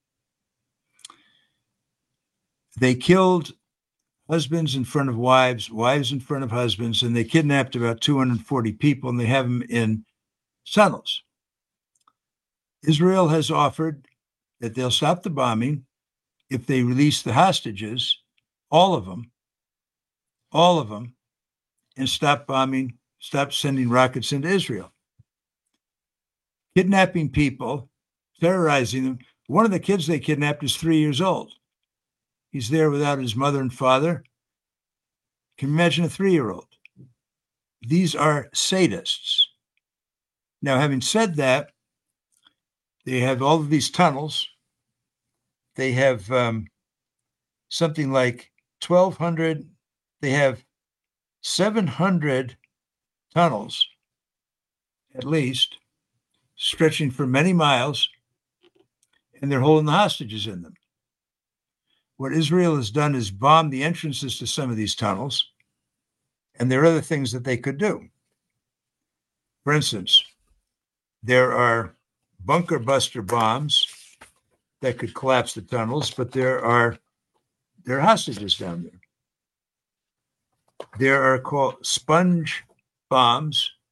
They killed husbands in front of wives, wives in front of husbands, and they kidnapped about two hundred forty people, and they have them in tunnels. Israel has offered that they'll stop the bombing if they release the hostages, all of them, all of them, and stop bombing, stop sending rockets into Israel. Kidnapping people, terrorizing them. One of the kids they kidnapped is three years old. He's there without his mother and father. Can you imagine a three-year-old? These are sadists. Now, having said that, they have all of these tunnels. They have um, something like twelve hundred. They have seven hundred tunnels, at least, stretching for many miles, and they're holding the hostages in them. What Israel has done is bomb the entrances to some of these tunnels, and there are other things that they could do. For instance, there are bunker buster bombs that could collapse the tunnels, but there are there are hostages down there. There are called sponge bombs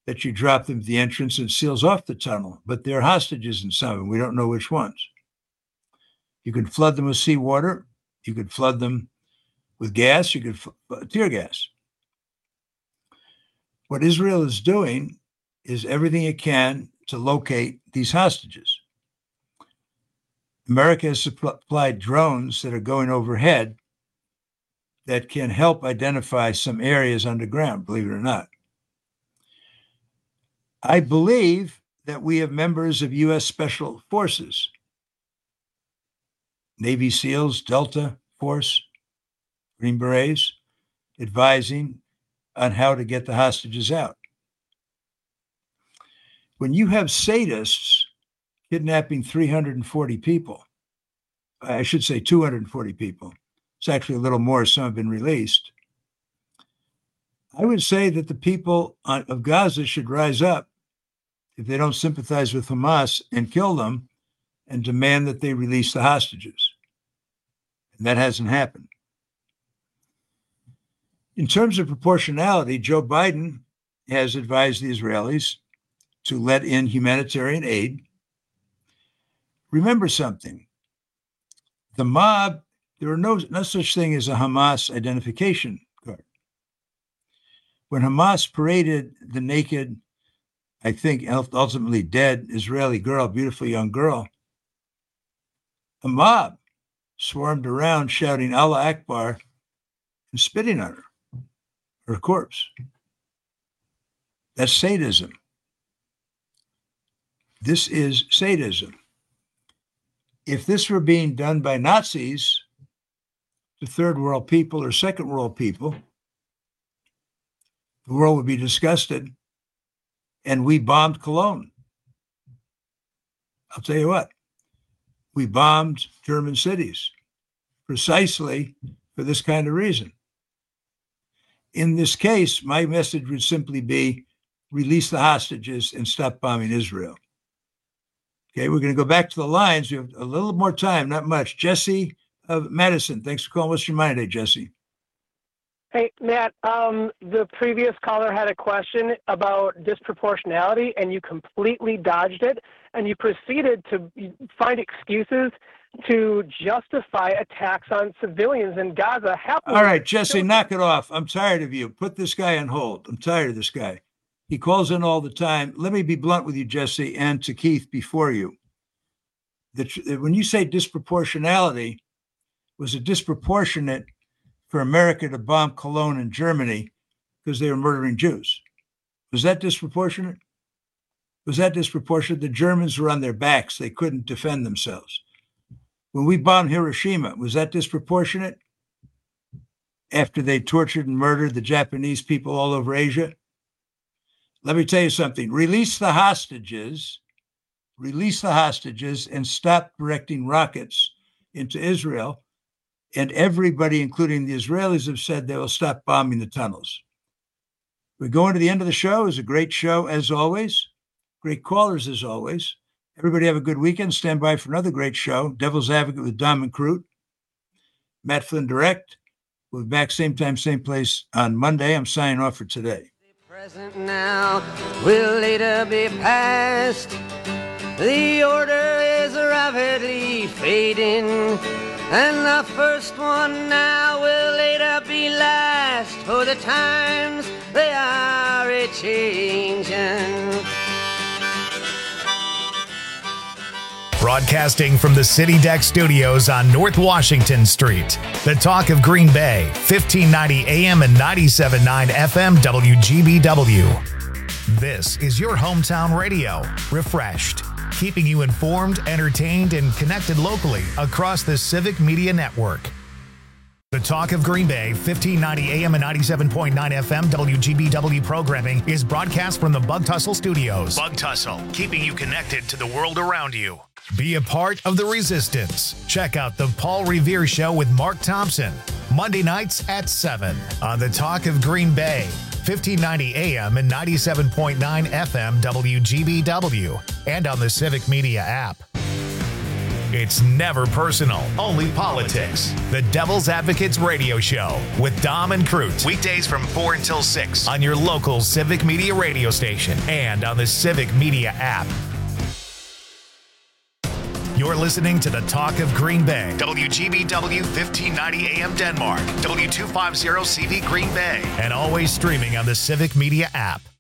that you drop them at the entrance and seals off the tunnel. But there are hostages in some of them. We don't know which ones. You could flood them with seawater. You could flood them with gas. You could uh, tear gas. What Israel is doing is everything it can to locate these hostages. America has supplied drones that are going overhead that can help identify some areas underground, believe it or not. I believe that we have members of U S Special Forces, Navy SEALs, Delta Force, Green Berets, advising on how to get the hostages out. When you have sadists kidnapping three hundred forty people, I should say two hundred forty people, it's actually a little more, some have been released. I would say that the people of Gaza should rise up if they don't sympathize with Hamas and kill them and demand that they release the hostages. And that hasn't happened. In terms of proportionality, Joe Biden has advised the Israelis to let in humanitarian aid. Remember something. The mob, there are no, no such thing as a Hamas identification card. When Hamas paraded the naked, I think ultimately dead Israeli girl, beautiful young girl, a mob swarmed around shouting Allah Akbar and spitting on her, her corpse. That's sadism. This is sadism. If this were being done by Nazis to third world people or second world people, the world would be disgusted, and we bombed Cologne. I'll tell you what, we bombed German cities precisely for this kind of reason. In this case, my message would simply be release the hostages and stop bombing Israel. Okay, we're going to go back to the lines. We have a little more time, not much. Jesse of Madison, thanks for calling. What's your mind today, Jesse? Hey, Matt, um, the previous caller had a question about disproportionality, and you completely dodged it, and you proceeded to find excuses to justify attacks on civilians in Gaza. Happily, all right, Jesse, knock it off. I'm tired of you. Put this guy on hold. I'm tired of this guy. He calls in all the time. Let me be blunt with you, Jesse, and to Keith before you. The, when you say disproportionality, was it disproportionate for America to bomb Cologne in Germany because they were murdering Jews? Was that disproportionate? Was that disproportionate? The Germans were on their backs. They couldn't defend themselves. When we bombed Hiroshima, was that disproportionate? After they tortured and murdered the Japanese people all over Asia? Let me tell you something. Release the hostages, release the hostages and stop directing rockets into Israel. And everybody, including the Israelis, have said they will stop bombing the tunnels. We're going to the end of the show. It was a great show, as always. Great callers, as always. Everybody have a good weekend. Stand by for another great show. Devil's Advocate with Don McCroot. Matt Flynn Direct. We'll be back same time, same place on Monday. I'm signing off for today. Present now will later be past. The order is rapidly fading, and the first one now will later be last. For the times they are a-changing. Broadcasting from the City Deck Studios on North Washington Street. The Talk of Green Bay, fifteen ninety A M and ninety-seven point nine F M W G B W. This is your hometown radio, refreshed, keeping you informed, entertained, and connected locally across the Civic Media Network. The Talk of Green Bay, fifteen ninety A M and ninety-seven point nine F M W G B W programming is broadcast from the Bug Tussle Studios. Bug Tussle, keeping you connected to the world around you. Be a part of the resistance. Check out the Paul Revere Show with Mark Thompson, Monday nights at seven on the Talk of Green Bay, fifteen ninety A M and ninety-seven point nine F M W G B W, and on the Civic Media app. It's never personal, only politics. The Devil's Advocates Radio Show with Dom and Cruz. Weekdays from four until six on your local Civic Media radio station and on the Civic Media app. You're listening to the Talk of Green Bay. W G B W fifteen ninety A M Denmark. W two fifty C V Green Bay. And always streaming on the Civic Media app.